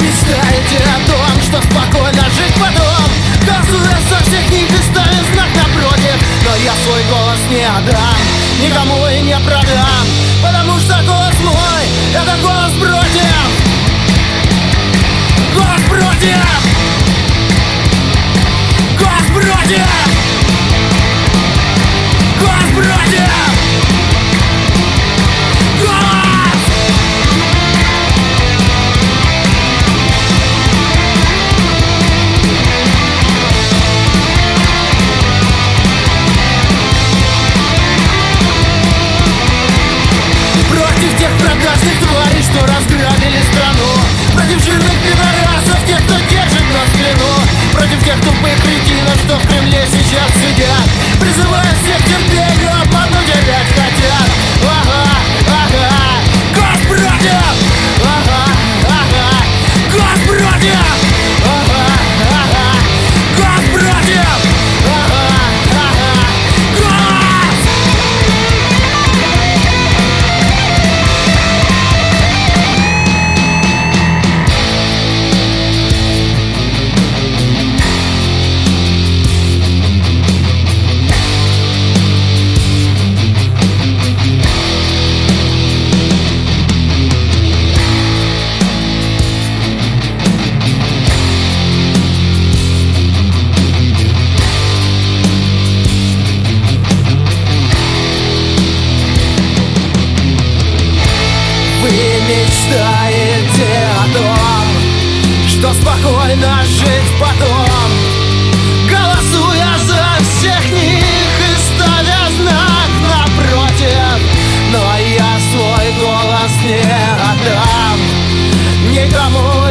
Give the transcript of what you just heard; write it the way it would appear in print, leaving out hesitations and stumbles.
Мечтаете о том, что спокойно жить потом, голосуя со всех них и ставя знак напротив. Но я свой голос не отдам, никому и не продам, потому что голос мой — это голос против. Голос против. Голос против. Голос против. Против тех продажных тварей, что разграбили страну, против жирных пидорасов, тех, кто держит нас в плену, против тех тупых кретинов, что в Кремле сейчас сидят, призывая всех к терпению, обмануть опять хотят. Ага, ага, голос против. Ага, ага, голос против. Ага, ага, голос против. Ага, ага, голос. Вы мечтаете о том, что спокойно жить потом, голосуя за всех них и ставя знак напротив. Но я свой голос не отдам никому